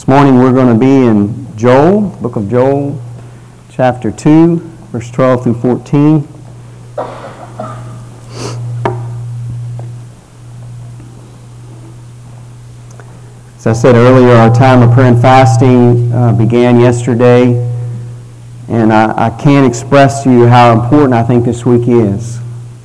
This morning we're going to be in Joel, the book of Joel, chapter 2, verse 12 through 14. As I said earlier, our time of prayer and fasting began yesterday, and I can't express to you how important I think this week is.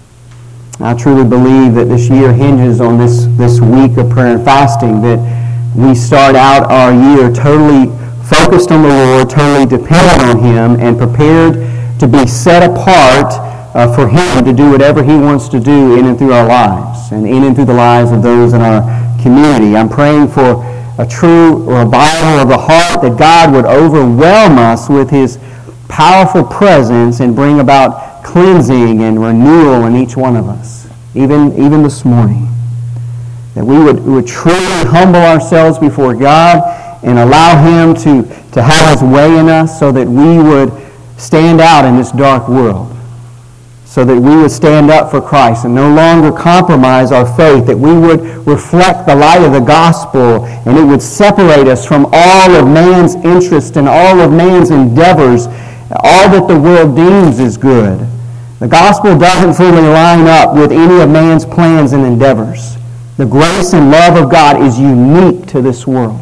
I truly believe that this year hinges on this week of prayer and fasting, that we start out our year totally focused on the Lord, totally dependent on Him, and prepared to be set apart for Him to do whatever He wants to do in and through our lives, and in and through the lives of those in our community. I'm praying for a true revival of the heart, that God would overwhelm us with His powerful presence and bring about cleansing and renewal in each one of us, even this morning. That we would truly humble ourselves before God and allow Him to have His way in us, so that we would stand out in this dark world, so that we would stand up for Christ and no longer compromise our faith, that we would reflect the light of the gospel, and it would separate us from all of man's interest and all of man's endeavors, all that the world deems is good. The gospel doesn't fully line up with any of man's plans and endeavors. The grace and love of God is unique to this world.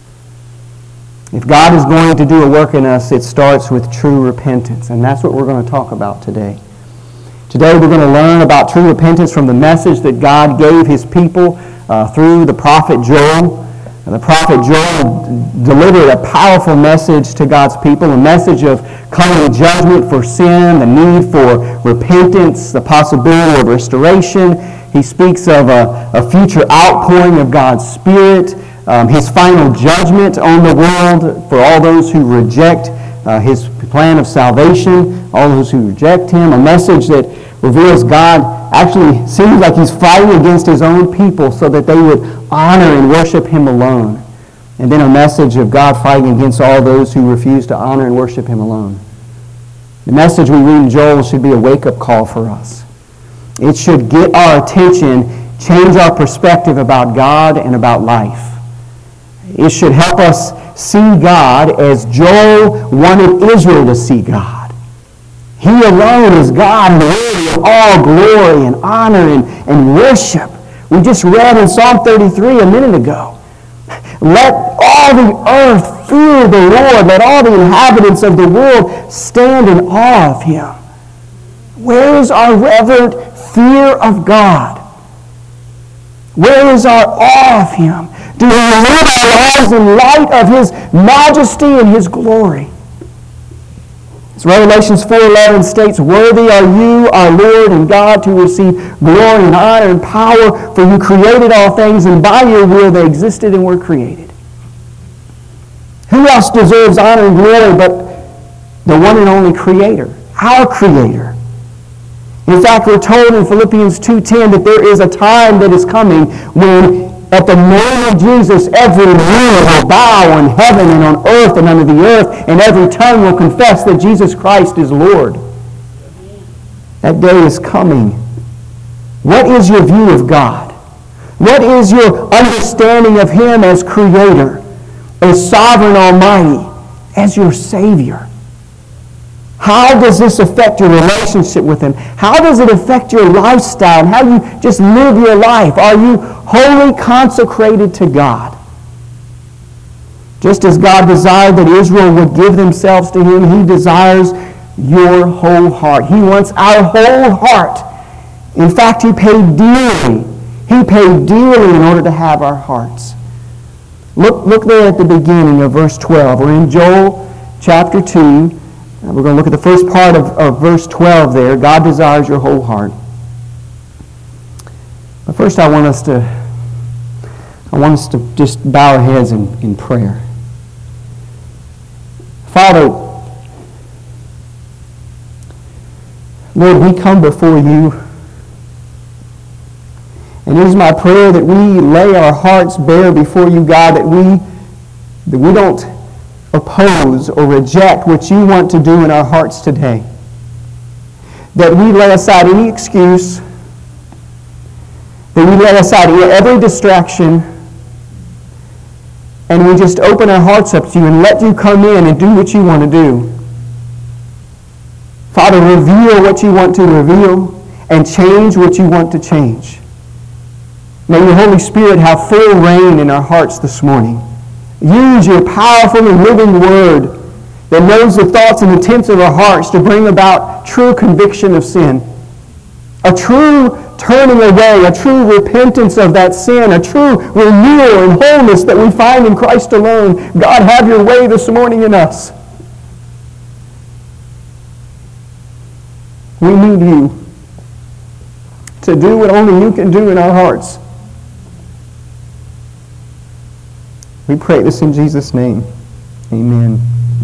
If God is going to do a work in us, it starts with true repentance, and that's what we're going to talk about today. Today we're going to learn about true repentance from the message that God gave His people through the prophet Joel. The prophet Joel delivered a powerful message to God's people, a message of coming judgment for sin, the need for repentance, the possibility of restoration. He speaks of a future outpouring of God's Spirit, His final judgment on the world for all those who reject His plan of salvation, all those who reject Him, a message that reveals God actually seems like He's fighting against His own people so that they would honor and worship Him alone. And then a message of God fighting against all those who refuse to honor and worship Him alone. The message we read in Joel should be a wake-up call for us. It should get our attention, change our perspective about God and about life. It should help us see God as Joel wanted Israel to see God. He alone is God, worthy of all glory and honor and worship. We just read in Psalm 33 a minute ago. Let all the earth fear the Lord. Let all the inhabitants of the world stand in awe of Him. Where is our reverent fear of God? Where is our awe of Him? Do we live our lives in light of His majesty and His glory? As Revelations 4:11 states, "Worthy are you, our Lord and God, to receive glory and honor and power, for you created all things, and by your will they existed and were created." Who else deserves honor and glory but the one and only Creator, our Creator? In fact, we're told in Philippians 2:10 that there is a time that is coming when at the name of Jesus, every knee will bow in heaven and on earth and under the earth, and every tongue will confess that Jesus Christ is Lord. That day is coming. What is your view of God? What is your understanding of Him as Creator, as Sovereign Almighty, as your Savior? How does this affect your relationship with Him? How does it affect your lifestyle and how you just live your life? Are you wholly consecrated to God? Just as God desired that Israel would give themselves to Him, He desires your whole heart. He wants our whole heart. In fact, He paid dearly. He paid dearly in order to have our hearts. Look there at the beginning of verse 12. We're in Joel chapter 2. We're going to look at the first part of verse 12 there. God desires your whole heart. But first I want us to just bow our heads in prayer. Father, Lord, we come before You. And it is my prayer that we lay our hearts bare before You, God, that we don't oppose or reject what You want to do in our hearts today. That we lay aside any excuse, that we lay aside every distraction, and we just open our hearts up to you and let you come in and do what you want to do. Father, reveal what you want to reveal and change what you want to change. May your Holy Spirit have full reign in our hearts this morning. Use your powerful and living word that knows the thoughts and intents of our hearts to bring about true conviction of sin. A true turning away, a true repentance of that sin, a true renewal and wholeness that we find in Christ alone. God, have your way this morning in us. We need you to do what only you can do in our hearts. We pray this in Jesus' name. Amen.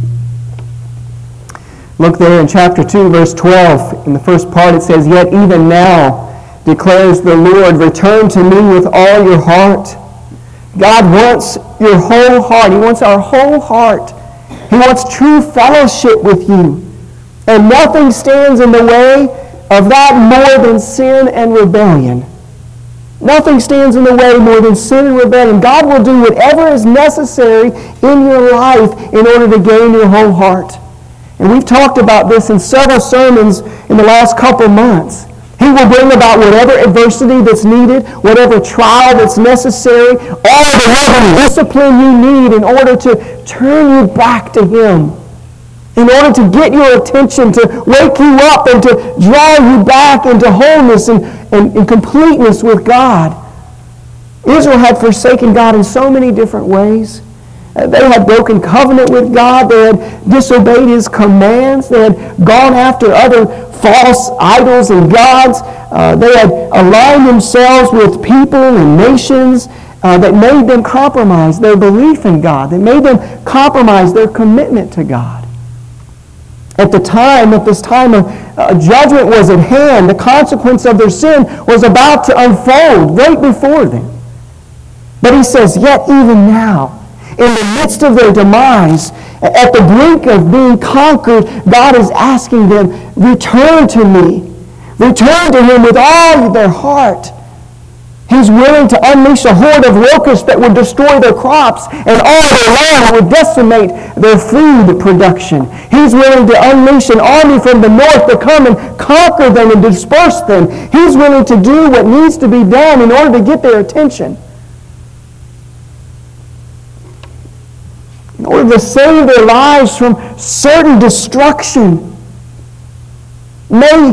Look there in chapter 2, verse 12. In the first part it says, "Yet even now, declares the Lord, return to me with all your heart." God wants your whole heart. He wants our whole heart. He wants true fellowship with you. And nothing stands in the way of that more than sin and rebellion. Nothing stands in the way more than sin and rebellion. God will do whatever is necessary in your life in order to gain your whole heart. And we've talked about this in several sermons in the last couple months. He will bring about whatever adversity that's needed, whatever trial that's necessary, all the love and discipline you need in order to turn you back to Him, in order to get your attention, to wake you up and to draw you back into wholeness and completeness with God. Israel had forsaken God in so many different ways. They had broken covenant with God. They had disobeyed His commands. They had gone after other false idols and gods. They had aligned themselves with people and nations that made them compromise their belief in God. They made them compromise their commitment to God. At this time of judgment was at hand. The consequence of their sin was about to unfold right before them. But He says, yet even now, in the midst of their demise, at the brink of being conquered, God is asking them, return to me. Return to Him with all their heart. He's willing to unleash a horde of locusts that would destroy their crops and all their land would decimate their food production. He's willing to unleash an army from the north to come and conquer them and disperse them. He's willing to do what needs to be done in order to get their attention. In order to save their lives from certain destruction. May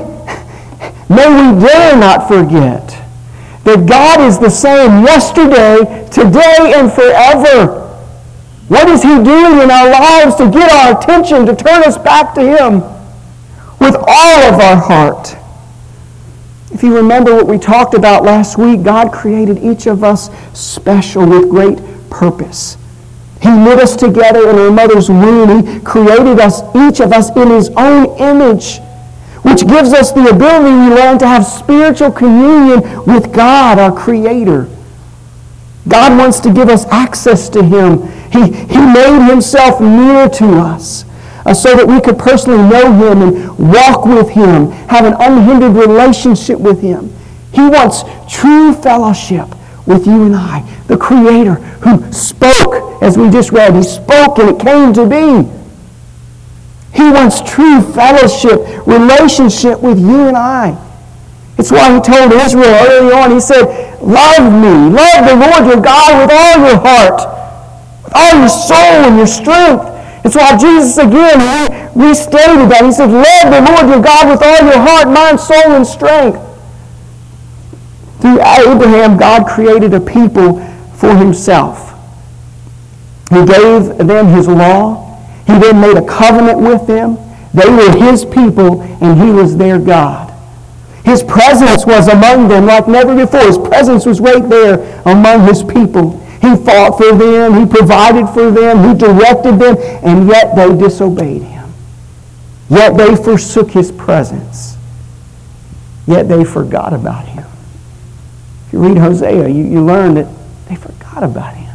we dare not forget that God is the same yesterday, today, and forever. What is He doing in our lives to get our attention, to turn us back to Him with all of our heart? If you remember what we talked about last week, God created each of us special with great purpose. He knit us together in our mother's womb. He created us, each of us, in His own image, which gives us the ability, we learn, to have spiritual communion with God, our Creator. God wants to give us access to Him. He made Himself near to us so that we could personally know Him and walk with Him, have an unhindered relationship with Him. He wants true fellowship with you and I, the Creator who spoke, as we just read. He spoke and it came to be. He wants true fellowship, relationship with you and I. It's why He told Israel early on, He said, love me, love the Lord your God with all your heart, with all your soul and your strength. It's why Jesus again restated that. He said, love the Lord your God with all your heart, mind, soul, and strength. Through Abraham, God created a people for Himself. He gave them His law. He then made a covenant with them. They were His people, and He was their God. His presence was among them like never before. His presence was right there among His people. He fought for them. He provided for them. He directed them, and yet they disobeyed Him. Yet they forsook His presence. Yet they forgot about Him. If you read Hosea, you learn that they forgot about Him.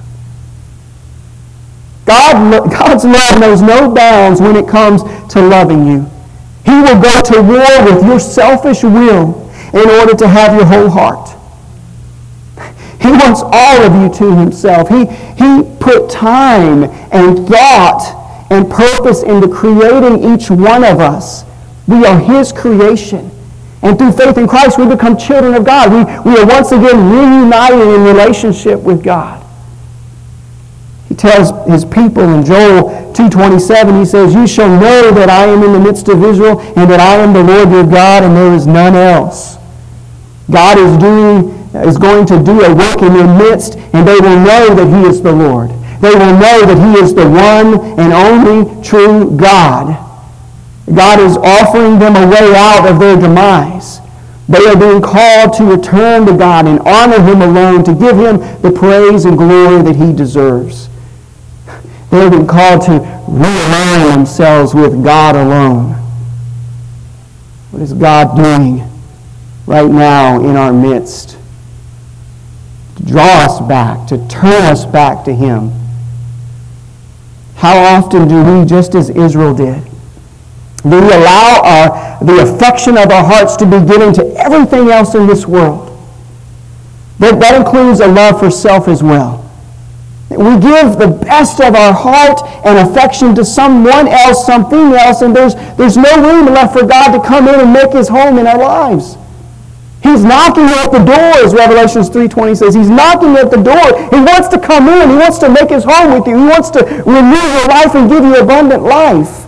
God's love knows no bounds when it comes to loving you. He will go to war with your selfish will in order to have your whole heart. He wants all of you to himself. He put time and thought and purpose into creating each one of us. We are his creation. And through faith in Christ, we become children of God. We are once again reunited in relationship with God. He tells his people in Joel 2:27, he says, "You shall know that I am in the midst of Israel, and that I am the Lord your God, and there is none else." God is going to do a work in their midst, and they will know that he is the Lord. They will know that he is the one and only true God. God is offering them a way out of their demise. They are being called to return to God and honor him alone, to give him the praise and glory that he deserves. They are being called to realign themselves with God alone. What is God doing right now in our midst? To draw us back, to turn us back to him. How often do we, just as Israel did, do we allow the affection of our hearts to be given to everything else in this world? That includes a love for self as well. We give the best of our heart and affection to someone else, something else, and there's no room left for God to come in and make his home in our lives. He's knocking at the door, as Revelation 3:20 says. He's knocking at the door. He wants to come in. He wants to make his home with you. He wants to renew your life and give you abundant life.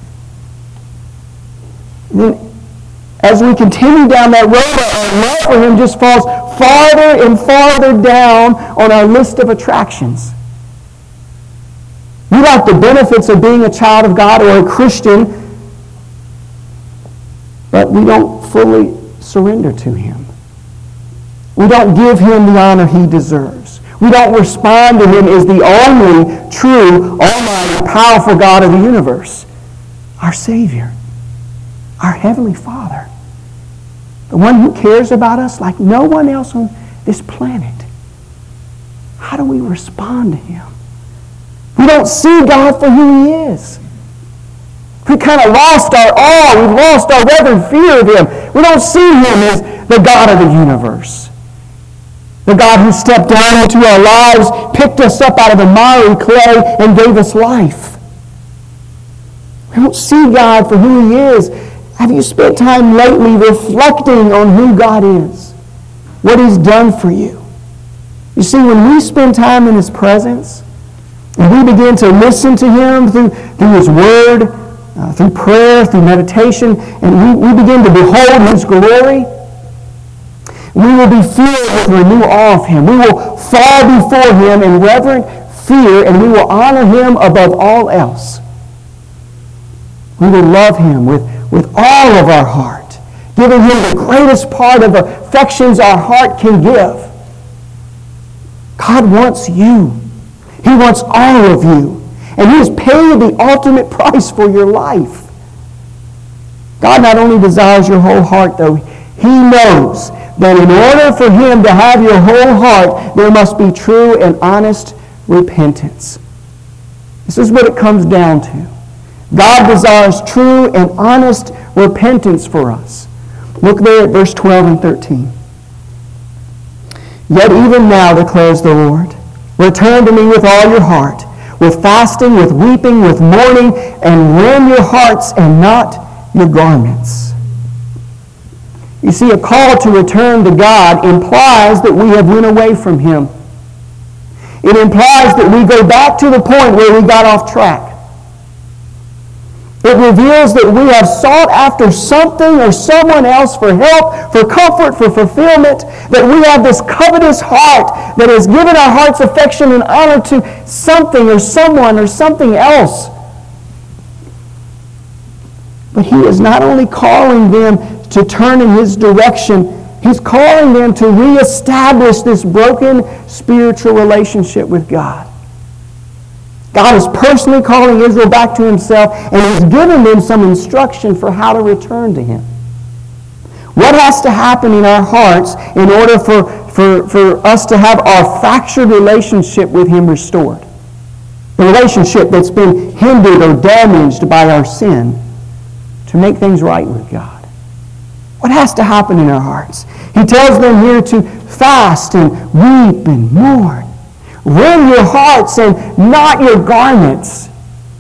And then, as we continue down that road, our love for him just falls farther and farther down on our list of attractions. We like the benefits of being a child of God or a Christian, but we don't fully surrender to him. We don't give him the honor he deserves. We don't respond to him as the only true, almighty, powerful God of the universe, our Savior, our Heavenly Father, the one who cares about us like no one else on this planet. How do we respond to him? We don't see God for who he is. We kind of lost our awe. We've lost our reverent fear of him. We don't see him as the God of the universe. The God who stepped down into our lives, picked us up out of the miry clay, and gave us life. We don't see God for who he is. Have you spent time lately reflecting on who God is? What he's done for you? You see, when we spend time in his presence, and we begin to listen to him through his word, through prayer, through meditation, and we begin to behold his glory, we will be filled with renewed awe of him. We will fall before him in reverent fear, and we will honor him above all else. We will love him with all of our heart, giving him the greatest part of affections our heart can give. God wants you. He wants all of you. And he has paid the ultimate price for your life. God not only desires your whole heart, though, he knows that in order for him to have your whole heart, there must be true and honest repentance. This is what it comes down to. God desires true and honest repentance for us. Look there at verse 12 and 13. "Yet even now, declares the Lord, return to me with all your heart, with fasting, with weeping, with mourning, and rend your hearts and not your garments." You see, a call to return to God implies that we have went away from him. It implies that we go back to the point where we got off track. It reveals that we have sought after something or someone else for help, for comfort, for fulfillment, that we have this covetous heart that has given our heart's affection and honor to something or someone or something else. But he is not only calling them to turn in his direction, he's calling them to reestablish this broken spiritual relationship with God. God is personally calling Israel back to himself, and he's given them some instruction for how to return to him. What has to happen in our hearts in order for us to have our fractured relationship with him restored? The relationship that's been hindered or damaged by our sin, to make things right with God. What has to happen in our hearts? He tells them here to fast and weep and mourn. Rend your hearts and not your garments.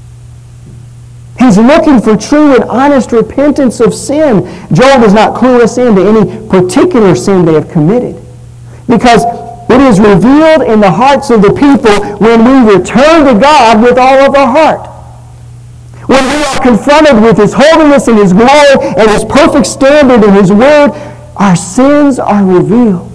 He's looking for true and honest repentance of sin. Joel does not clue us into any particular sin they have committed, because it is revealed in the hearts of the people when we return to God with all of our heart. When we are confronted with His holiness and His glory and His perfect standard in His Word, our sins are revealed.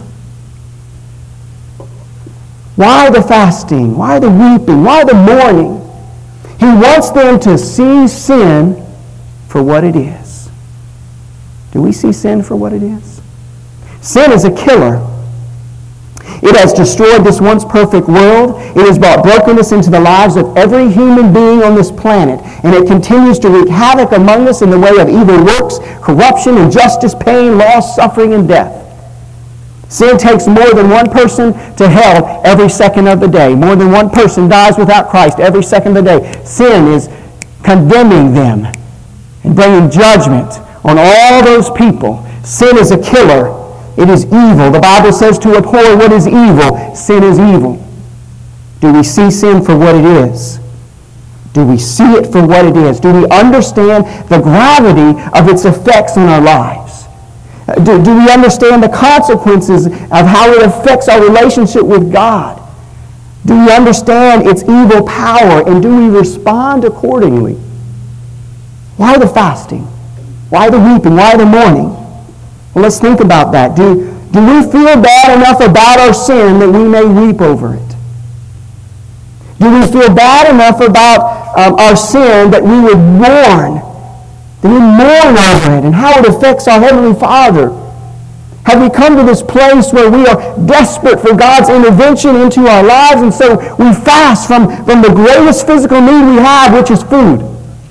Why the fasting? Why the weeping? Why the mourning? He wants them to see sin for what it is. Do we see sin for what it is? Sin is a killer. It has destroyed this once perfect world. It has brought brokenness into the lives of every human being on this planet. And it continues to wreak havoc among us in the way of evil works, corruption, injustice, pain, loss, suffering, and death. Sin takes more than one person to hell every second of the day. More than one person dies without Christ every second of the day. Sin is condemning them and bringing judgment on all those people. Sin is a killer. It is evil. The Bible says to abhor what is evil. Sin is evil. Do we see sin for what it is? Do we see it for what it is? Do we understand the gravity of its effects on our lives? Do we understand the consequences of how it affects our relationship with God? Do we understand its evil power, and do we respond accordingly? Why the fasting? Why the weeping? Why the mourning? Well, let's think about that. Do we feel bad enough about our sin that we may weep over it? Do we feel bad enough about our sin that we would mourn? That we mourn over it and how it affects our Heavenly Father? Have we come to this place where we are desperate for God's intervention into our lives, and so we fast from the greatest physical need we have, which is food?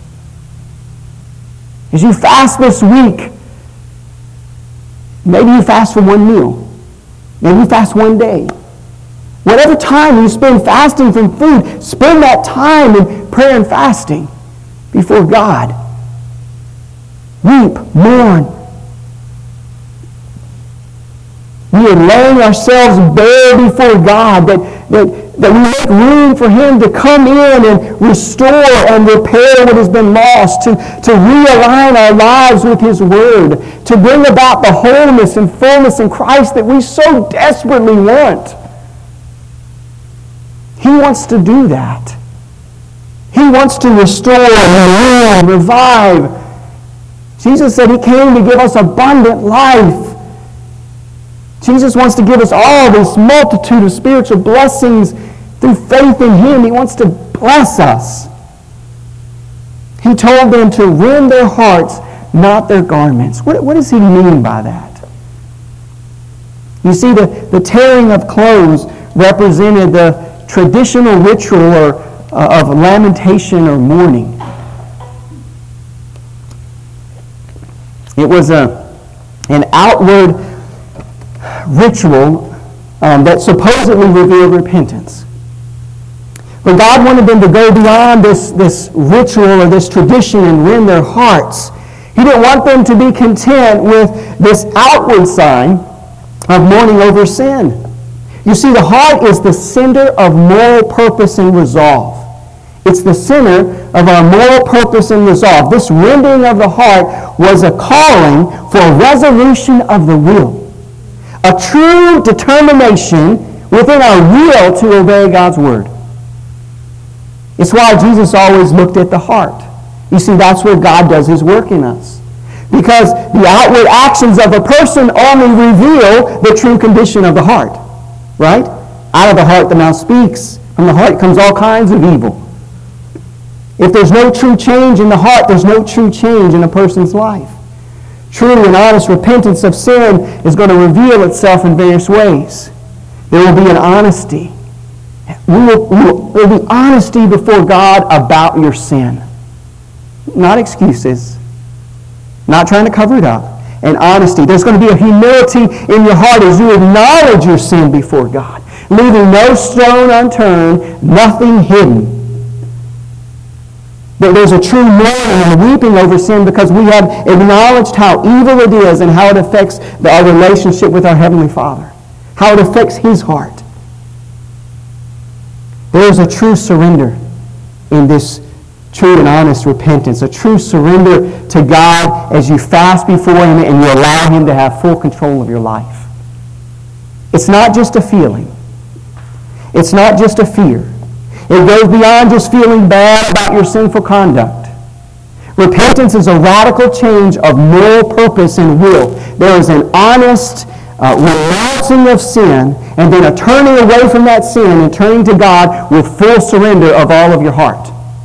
As you fast this week, maybe you fast for one meal. Maybe you fast one day. Whatever time you spend fasting from food, spend that time in prayer and fasting before God. Weep, mourn. We are laying ourselves bare before God, that we make room for Him to come in and restore and repair what has been lost, to realign our lives with His Word, to bring about the wholeness and fullness in Christ that we so desperately want. He wants to do that. He wants to restore, renew, revive. Jesus said He came to give us abundant life. Jesus wants to give us all this multitude of spiritual blessings through faith in Him. He wants to bless us. He told them to rend their hearts, not their garments. What does He mean by that? You see, the tearing of clothes represented the traditional ritual of lamentation or mourning. It was an outward ritual that supposedly revealed repentance. But God wanted them to go beyond this ritual or this tradition and rend their hearts. He didn't want them to be content with this outward sign of mourning over sin. You see, the heart is the center of moral purpose and resolve. It's the center of our moral purpose and resolve. This rending of the heart was a calling for a resolution of the will. A true determination within our will to obey God's Word. It's why Jesus always looked at the heart. You see, that's where God does His work in us. Because the outward actions of a person only reveal the true condition of the heart. Right? Out of the heart the mouth speaks. From the heart comes all kinds of evil. If there's no true change in the heart, there's no true change in a person's life. True and honest repentance of sin is going to reveal itself in various ways. There will be an honesty. There will be honesty before God about your sin. Not excuses. Not trying to cover it up. And honesty. There's going to be a humility in your heart as you acknowledge your sin before God, leaving no stone unturned, nothing hidden. There's a true mourning and weeping over sin because we have acknowledged how evil it is and how it affects our relationship with our Heavenly Father, how it affects His heart. There's a true surrender in this true and honest repentance, a true surrender to God as you fast before Him and you allow Him to have full control of your life. It's not just a feeling. It's not just a fear. It goes beyond just feeling bad about your sinful conduct. Repentance is a radical change of moral purpose and will. There is an honest renouncing of sin and then a turning away from that sin and turning to God with full surrender of all of your heart.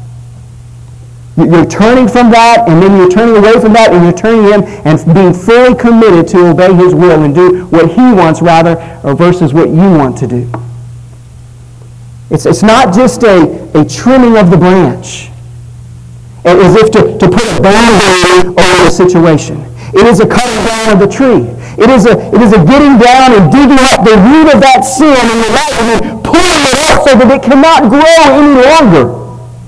You're turning from that, and then you're turning away from that, and you're turning Him and being fully committed to obey His will and do what He wants rather, or versus what you want to do. It's not just a trimming of the branch, as if to put a band-aid over the situation. It is a cutting down of the tree. It is a getting down and digging up the root of that sin in your life and then pulling it out so that it cannot grow any longer.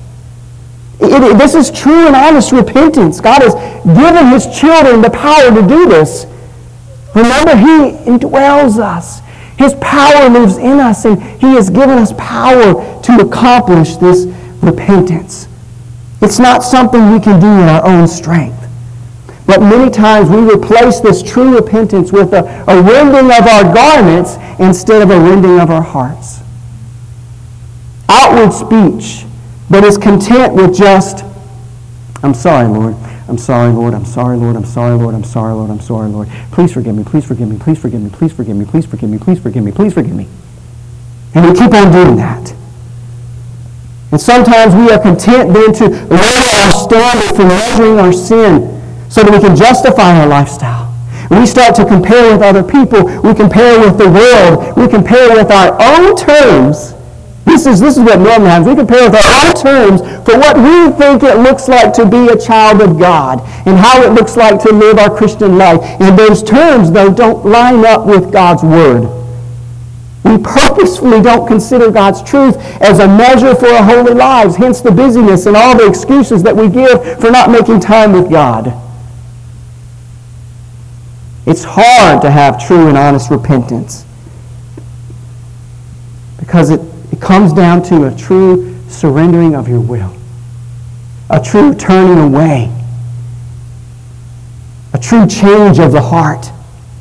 This is true and honest repentance. God has given His children the power to do this. Remember, He indwells us. His power lives in us, and He has given us power to accomplish this repentance. It's not something we can do in our own strength. But many times we replace this true repentance with a rending of our garments instead of a rending of our hearts. Outward speech, but is content with just, I'm sorry, Lord. I'm sorry, Lord. I'm sorry, Lord. I'm sorry, Lord. I'm sorry, Lord. I'm sorry, Lord. Please forgive me. Please forgive me. Please forgive me. Please forgive me. Please forgive me. Please forgive me. Please forgive me. And we keep on doing that. And sometimes we are content then to lower our standard for measuring our sin so that we can justify our lifestyle. We start to compare with other people. We compare with the world. We compare with our own terms. This is what normally happens. We compare with our own terms for what we think it looks like to be a child of God and how it looks like to live our Christian life. And those terms, though, don't line up with God's Word. We purposefully don't consider God's truth as a measure for our holy lives, hence the busyness and all the excuses that we give for not making time with God. It's hard to have true and honest repentance because it comes down to a true surrendering of your will, a true turning away, a true change of the heart.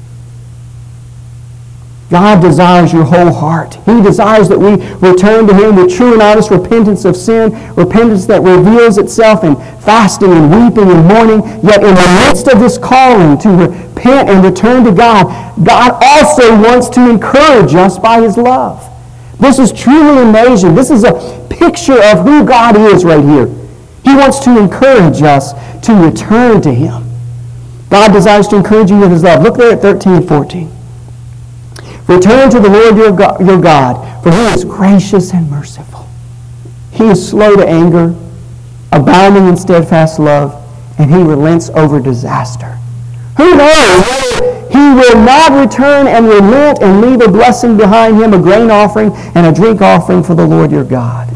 God desires your whole heart. He desires that we return to Him with true and honest repentance of sin, repentance that reveals itself in fasting and weeping and mourning. Yet in the midst of this calling to repent and return to God, God also wants to encourage us by His love. This is truly amazing. This is a picture of who God is right here. He wants to encourage us to return to Him. God desires to encourage you with His love. Look there at 13 and 14. Return to the Lord your God, for He is gracious and merciful. He is slow to anger, abounding in steadfast love, and He relents over disaster. Who knows whether He will not return and relent and leave a blessing behind Him, a grain offering and a drink offering for the Lord your God.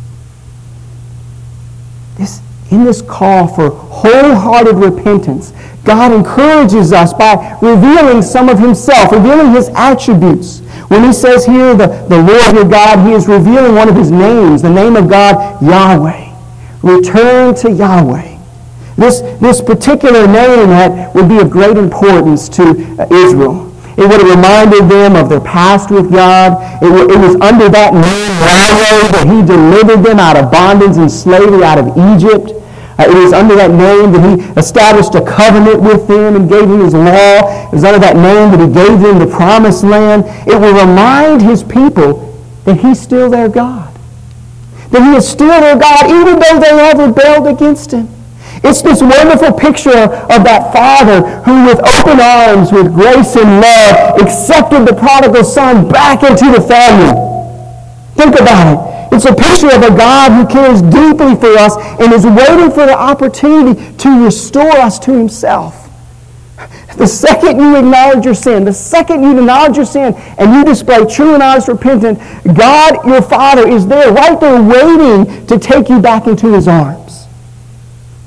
In this call for wholehearted repentance, God encourages us by revealing some of Himself, revealing His attributes. When He says here, the Lord your God, He is revealing one of His names, the name of God, Yahweh. Return to Yahweh. This particular name would be of great importance to Israel. It would have reminded them of their past with God. It was under that name, Yahweh, that He delivered them out of bondage and slavery out of Egypt. It was under that name that He established a covenant with them and gave them His law. It was under that name that He gave them the promised land. It will remind His people that He's still their God. That He is still their God even though they have rebelled against Him. It's this wonderful picture of that father who with open arms, with grace and love, accepted the prodigal son back into the family. Think about it. It's a picture of a God who cares deeply for us and is waiting for the opportunity to restore us to Himself. The second you acknowledge your sin, and you display true and honest repentance, God, your Father, is there, right there waiting to take you back into His arms.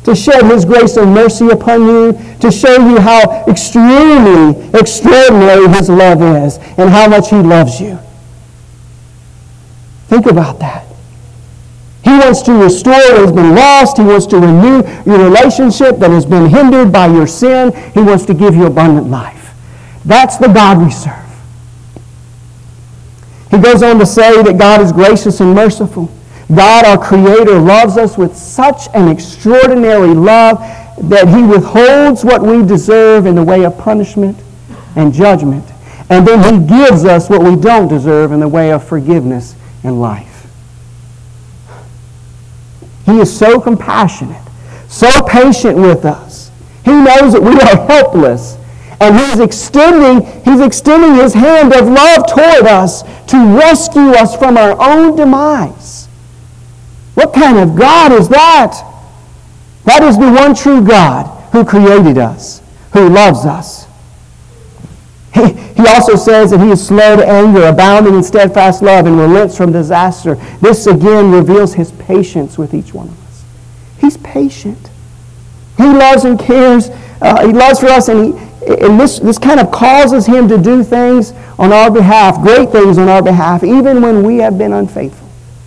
to shed His grace and mercy upon you, to show you how extremely extraordinary His love is and how much He loves you. Think about that. He wants to restore what has been lost. He wants to renew your relationship that has been hindered by your sin. He wants to give you abundant life. That's the God we serve. He goes on to say that God is gracious and merciful. God, our Creator, loves us with such an extraordinary love that He withholds what we deserve in the way of punishment and judgment. And then He gives us what we don't deserve in the way of forgiveness and life. He is so compassionate, so patient with us. He knows that we are helpless. And He's extending His hand of love toward us to rescue us from our own demise. What kind of God is that? That is the one true God who created us, who loves us. He also says that He is slow to anger, abounding in steadfast love, and relents from disaster. This again reveals His patience with each one of us. He's patient. He loves and cares. He loves for us, and this kind of causes Him to do things on our behalf, great things on our behalf, even when we have been unfaithful.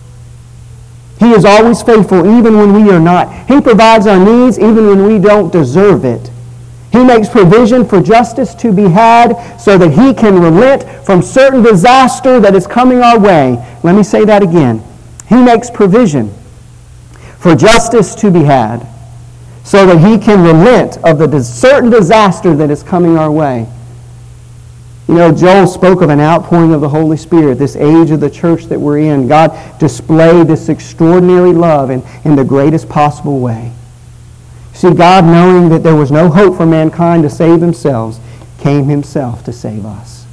He is always faithful, even when we are not. He provides our needs, even when we don't deserve it. He makes provision for justice to be had so that He can relent from certain disaster that is coming our way. Let me say that again. He makes provision for justice to be had so that He can relent of the certain disaster that is coming our way. You know, Joel spoke of an outpouring of the Holy Spirit, this age of the church that we're in. God displayed this extraordinary love in the greatest possible way. See, God, knowing that there was no hope for mankind to save themselves, came Himself to save us.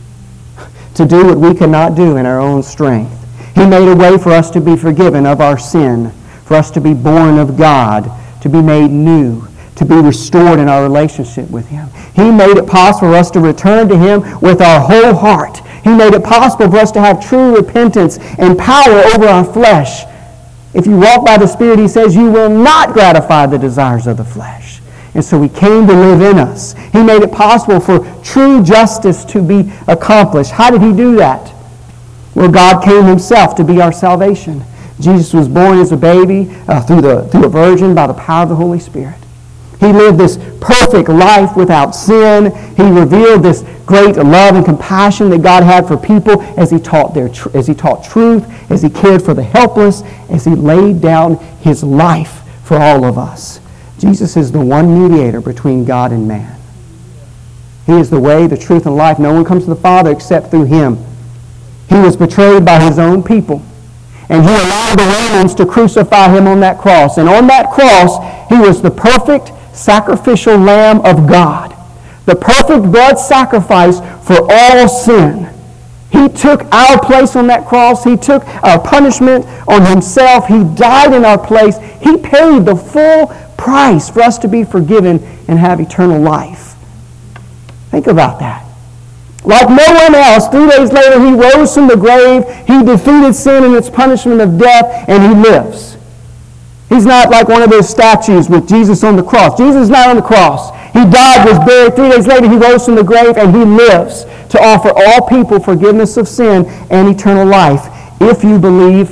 To do what we could not do in our own strength. He made a way for us to be forgiven of our sin, for us to be born of God, to be made new, to be restored in our relationship with Him. He made it possible for us to return to Him with our whole heart. He made it possible for us to have true repentance and power over our flesh. If you walk by the Spirit, He says, you will not gratify the desires of the flesh. And so He came to live in us. He made it possible for true justice to be accomplished. How did He do that? Well, God came Himself to be our salvation. Jesus was born as a baby through a virgin by the power of the Holy Spirit. He lived this perfect life without sin. He revealed this great love and compassion that God had for people as He taught truth, as He cared for the helpless, as He laid down His life for all of us. Jesus is the one mediator between God and man. He is the way, the truth, and life. No one comes to the Father except through Him. He was betrayed by His own people. And He allowed the Romans to crucify Him on that cross. And on that cross, He was the perfect sacrificial Lamb of God. The perfect blood sacrifice for all sin. He took our place on that cross. He took our punishment on Himself. He died in our place. He paid the full price for us to be forgiven and have eternal life. Think about that. Like no one else, 3 days later He rose from the grave. He defeated sin and its punishment of death, and He lives. He's not like one of those statues with Jesus on the cross. Jesus is not on the cross. He died, was buried. 3 days later He rose from the grave, and He lives to offer all people forgiveness of sin and eternal life. If you believe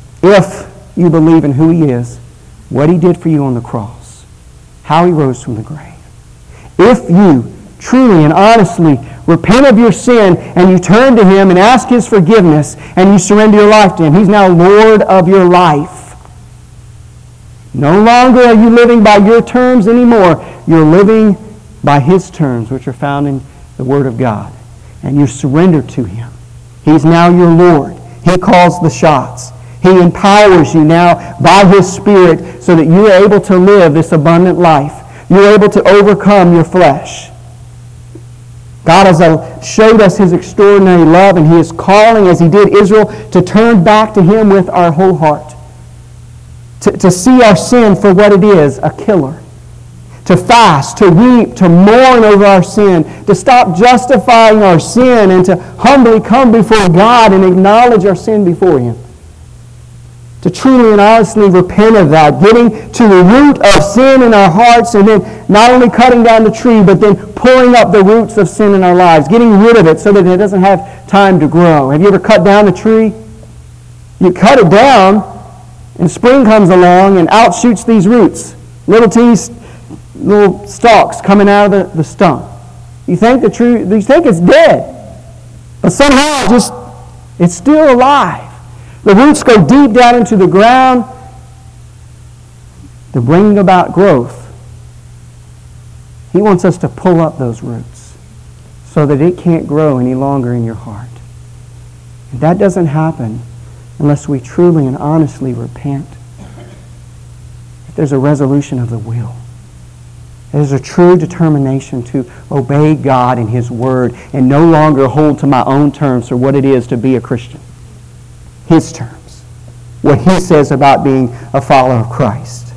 in who He is, what He did for you on the cross, how He rose from the grave. If you truly and honestly repent of your sin and you turn to Him and ask His forgiveness and you surrender your life to Him, He's now Lord of your life. No longer are you living by your terms anymore. You're living by His terms, which are found in the Word of God. And you surrender to Him. He's now your Lord. He calls the shots. He empowers you now by His Spirit so that you are able to live this abundant life. You're able to overcome your flesh. God has showed us His extraordinary love, and He is calling, as He did Israel, to turn back to Him with our whole heart. To see our sin for what it is, a killer. To fast, to weep, to mourn over our sin, to stop justifying our sin, and to humbly come before God and acknowledge our sin before Him. to truly and honestly repent of that, getting to the root of sin in our hearts, and then not only cutting down the tree, but then pulling up the roots of sin in our lives, getting rid of it so that it doesn't have time to grow. Have you ever cut down a tree? You cut it down, and spring comes along, and out shoots these roots, little stalks coming out of the stump. You think it's dead, but somehow it's still alive. The roots go deep down into the ground to bring about growth. He wants us to pull up those roots so that it can't grow any longer in your heart. And that doesn't happen unless we truly and honestly repent. If there's a resolution of the will. There's a true determination to obey God and His Word and no longer hold to my own terms for what it is to be a Christian. His terms. What He says about being a follower of Christ.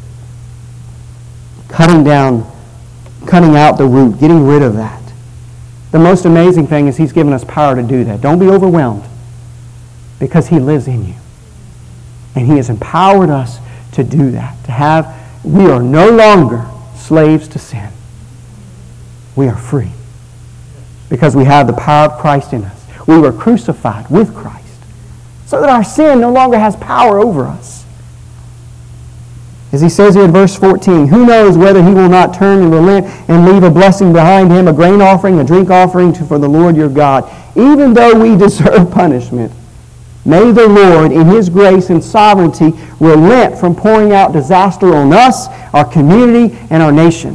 Cutting out the root, getting rid of that. The most amazing thing is He's given us power to do that. Don't be overwhelmed because He lives in you. And He has empowered us to do that. We are no longer slaves to sin. We are free because we have the power of Christ in us. We were crucified with Christ so that our sin no longer has power over us. As he says here in verse 14, who knows whether He will not turn and relent and leave a blessing behind Him, a grain offering, a drink offering for the Lord your God. Even though we deserve punishment, may the Lord, in His grace and sovereignty, relent from pouring out disaster on us, our community, and our nation.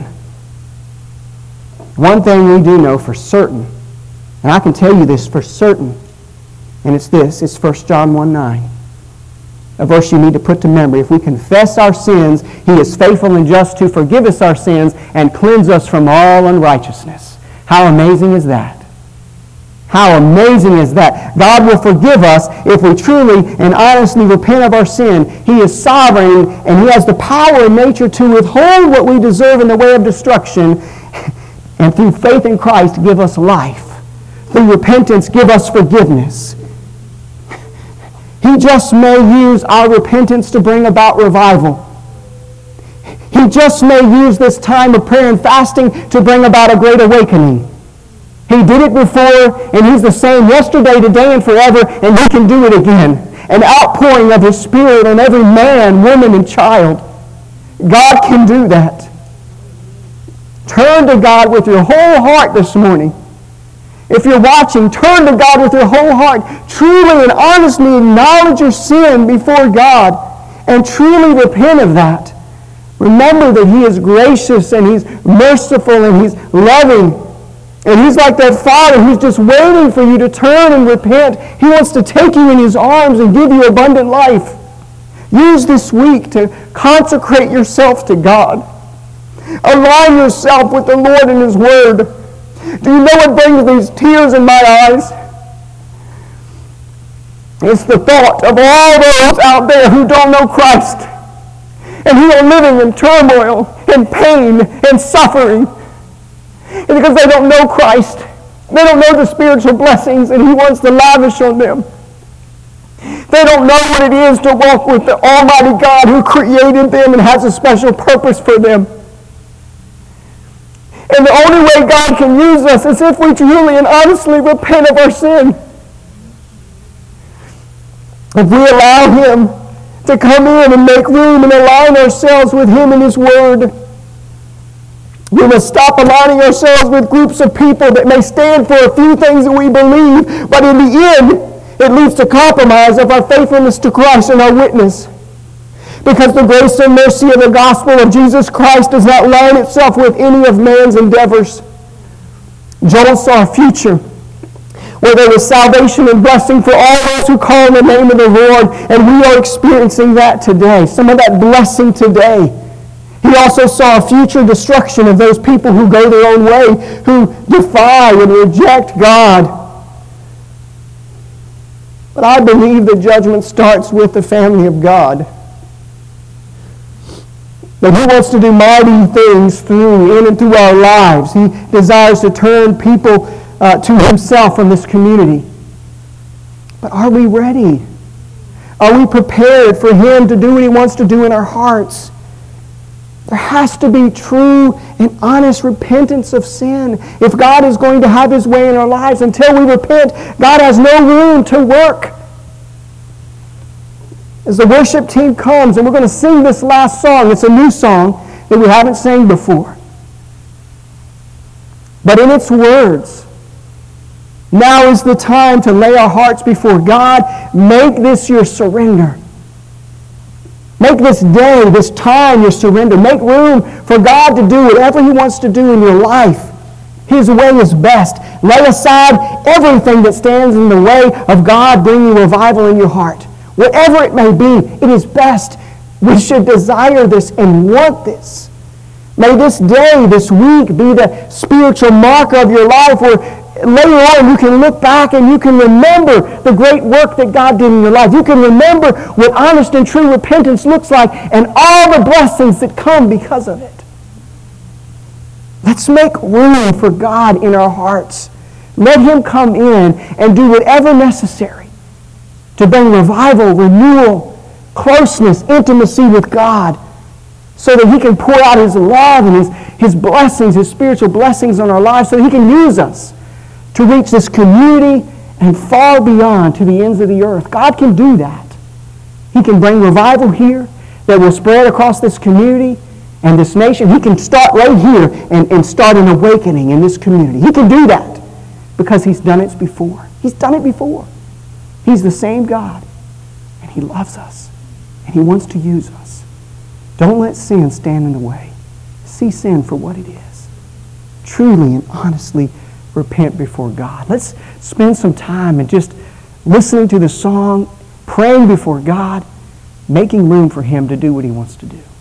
One thing we do know for certain, and I can tell you this for certain, and it's this, it's 1 John 1:9. A verse you need to put to memory. If we confess our sins, He is faithful and just to forgive us our sins and cleanse us from all unrighteousness. How amazing is that? How amazing is that? God will forgive us if we truly and honestly repent of our sin. He is sovereign and He has the power and nature to withhold what we deserve in the way of destruction and through faith in Christ give us life. Through repentance give us forgiveness. He just may use our repentance to bring about revival. He just may use this time of prayer and fasting to bring about a great awakening. He did it before, and He's the same yesterday, today, and forever, and He can do it again. An outpouring of His Spirit on every man, woman, and child. God can do that. Turn to God with your whole heart this morning. If you're watching, turn to God with your whole heart. Truly and honestly acknowledge your sin before God and truly repent of that. Remember that He is gracious and He's merciful and He's loving. And He's like that Father who's just waiting for you to turn and repent. He wants to take you in His arms and give you abundant life. Use this week to consecrate yourself to God. Align yourself with the Lord and His Word. Do you know what brings these tears in my eyes? It's the thought of all those out there who don't know Christ and who are living in turmoil and pain and suffering. And because they don't know Christ, they don't know the spiritual blessings that He wants to lavish on them. They don't know what it is to walk with the Almighty God who created them and has a special purpose for them. And the only way God can use us is if we truly and honestly repent of our sin. If we allow Him to come in and make room and align ourselves with Him and His Word. We must stop aligning ourselves with groups of people that may stand for a few things that we believe, but in the end, it leads to compromise of our faithfulness to Christ and our witness. Because the grace and mercy of the gospel of Jesus Christ does not line itself with any of man's endeavors. Joel saw a future where there was salvation and blessing for all those who call on the name of the Lord, and we are experiencing that today, some of that blessing today. He also saw a future destruction of those people who go their own way, who defy and reject God. But I believe the judgment starts with the family of God. That He wants to do mighty things in and through our lives. He desires to turn people to Himself from this community. But are we ready? Are we prepared for Him to do what He wants to do in our hearts? There has to be true and honest repentance of sin. If God is going to have His way in our lives, until we repent, God has no room to work. As the worship team comes, and we're going to sing this last song. It's a new song that we haven't sang before. But in its words, now is the time to lay our hearts before God. Make this your surrender. Make this day, this time your surrender. Make room for God to do whatever He wants to do in your life. His way is best. Lay aside everything that stands in the way of God bringing revival in your heart. Whatever it may be, it is best. We should desire this and want this. May this day, this week, be the spiritual marker of your life where later on you can look back and you can remember the great work that God did in your life. You can remember what honest and true repentance looks like and all the blessings that come because of it. Let's make room for God in our hearts. Let Him come in and do whatever necessary to bring revival, renewal, closeness, intimacy with God, so that He can pour out His love and His blessings, His spiritual blessings on our lives, so that He can use us to reach this community and far beyond to the ends of the earth. God can do that. He can bring revival here that will spread across this community and this nation. He can start right here and start an awakening in this community. He can do that because He's done it before. He's done it before. He's the same God, and He loves us, and He wants to use us. Don't let sin stand in the way. See sin for what it is. Truly and honestly repent before God. Let's spend some time and just listening to the song, praying before God, making room for Him to do what He wants to do.